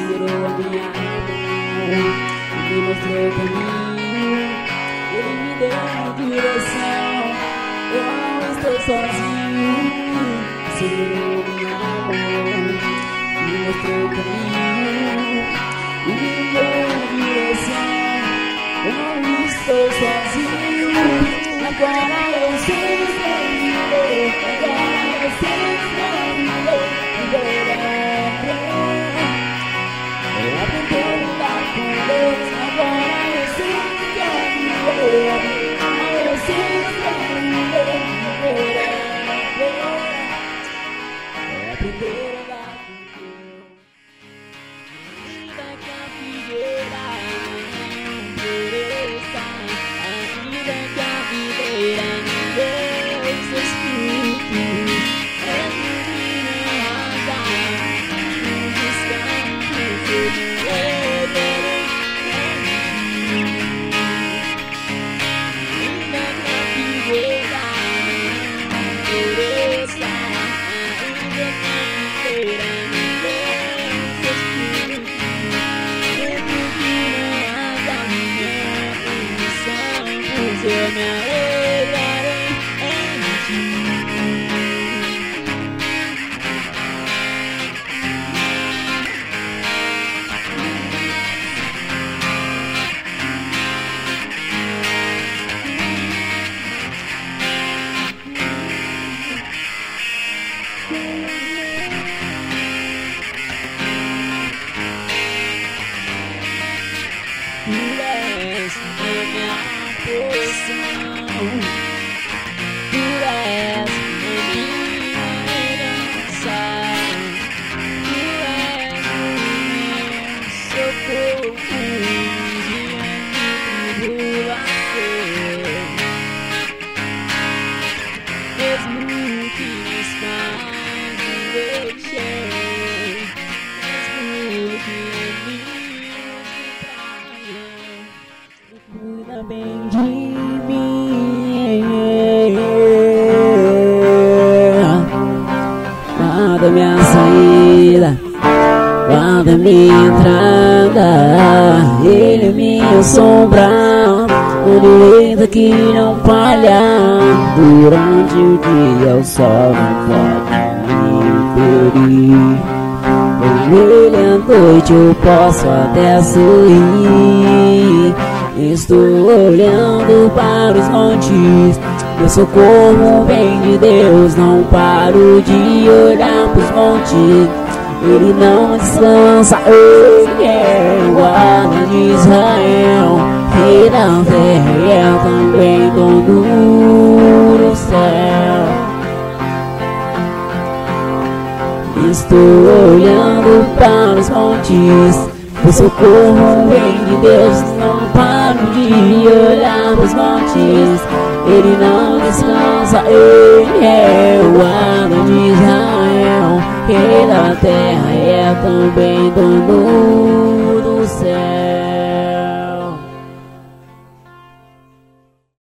segurou a minha mão e me mostrou o caminho. Ele me deu a direção, eu não estou sozinho. Segurou a minha mão e me mostrou o caminho. E me deu a direção, eu não estou sozinho. Agora eu sei viver, agora eu sei viver. Eu aprendi a lidar com Deus, agora eu sei viver. Agora eu sei viver. Eu aprendi a lidar com Deus. Vida que a figueira não floresça, a vida que a videira não deu seus frutos. É menina rasgar nos descampos de Éden. Vida que a figueira não floresça, a vida que a videira não deu seus frutos. Eu me alegrarei em ti. Tu és a minha porção, tu és a minha herança, tu és o meu socorro diante de tribulação. Mesmo que nos casos deixei, mesmo que amigos me traiam, cuida bem de mim. Guarda minha saída, guarda minha entrada. Ele é minha sombra, o direito que não falha. Durante o dia o sol não pode me ferir. Com ele à noite eu posso até sorrir. Estou olhando para os montes, meu socorro vem de Deus. Não paro de olhar para os montes, ele não descansa. Ele é o guarda de Israel, rei da terra e é também dono do céu. Estou olhando para os montes, meu socorro vem de Deus. Não paro de olhar para os montes, ele não descansa. Ele é o guarda de Israel, rei da terra e é também dono